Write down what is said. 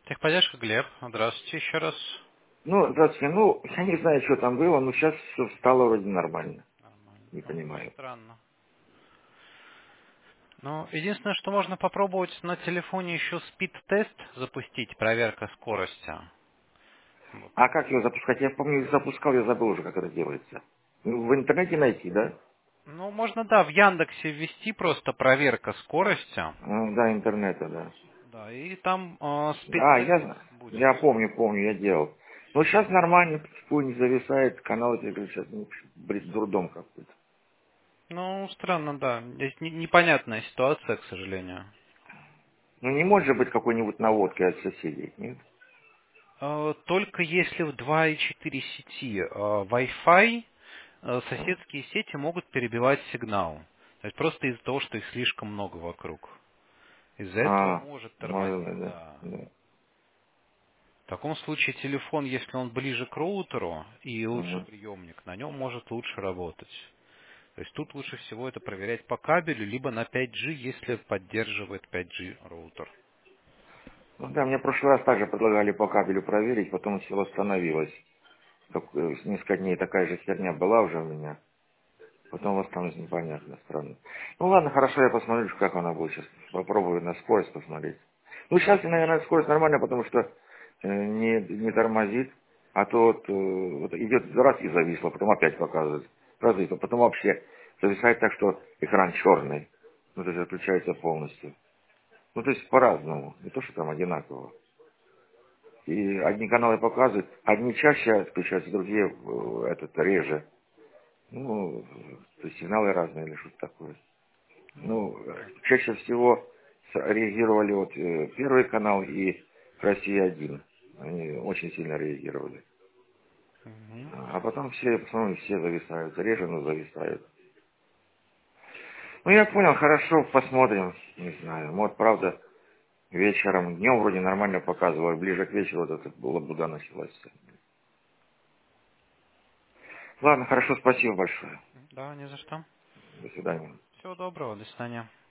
Техподдержка, Глеб. Здравствуйте еще раз. Ну, здравствуйте. Ну, я не знаю, что там было, но сейчас все стало вроде нормально. Нормально. Не Ну, понимаю. странно. Ну, единственное, что можно попробовать на телефоне еще спид-тест запустить, проверка скорости. Вот. А как его запускать? Я помню, запускал, я забыл уже, как это делается. Ну, в интернете найти, да? Ну, можно, да, в Яндексе ввести просто проверка скорости. Да, интернета, да. Да, и там А, спид-тест будет. я помню, я делал. Но сейчас нормально, пусть не зависает, канал, я говорю, сейчас бред, дурдом какой-то. Ну, странно, да. Здесь непонятная ситуация, к сожалению. Ну, не может же быть какой-нибудь наводкой от соседей, нет? Только если в 2,4 сети Wi-Fi, соседские сети могут перебивать сигнал. То есть просто из-за того, что их слишком много вокруг. Из-за этого А, может может тормозить, быть, да. да. Да. В таком случае телефон, если он ближе к роутеру и лучше Мгм. приемник, на нем может лучше работать. То есть тут лучше всего это проверять по кабелю, либо на 5G, если поддерживает 5G роутер. Ну да, мне в прошлый раз также предлагали по кабелю проверить, потом все восстановилось. Несколько дней такая же херня была уже у меня. Потом восстановилось непонятно, странно. Ну ладно, хорошо, я посмотрю, как она будет сейчас. Попробую на скорость посмотреть. Ну сейчас, наверное, скорость нормальная, потому что не тормозит. А то вот идет раз и зависло, потом опять показывает. Раз и потом вообще зависает так, что экран черный. Ну, то есть отключается полностью. Ну, то есть по-разному. Не то, что там одинаково. И одни каналы показывают, одни чаще отключаются, другие реже. Ну, то есть сигналы разные или что-то такое. Ну, Ну, понятно. чаще всего реагировали вот Первый канал и Россия-1. Они очень сильно реагировали. Мгм. А потом все, в основном все зависают. Реже, но зависают. Ну, я понял, хорошо, посмотрим. Не знаю. Вот, правда, вечером, днем вроде нормально показывало. Ближе к вечеру вот эта лабуда началась. Ладно, хорошо, спасибо большое. Да, не за что. До свидания. Всего доброго, до свидания.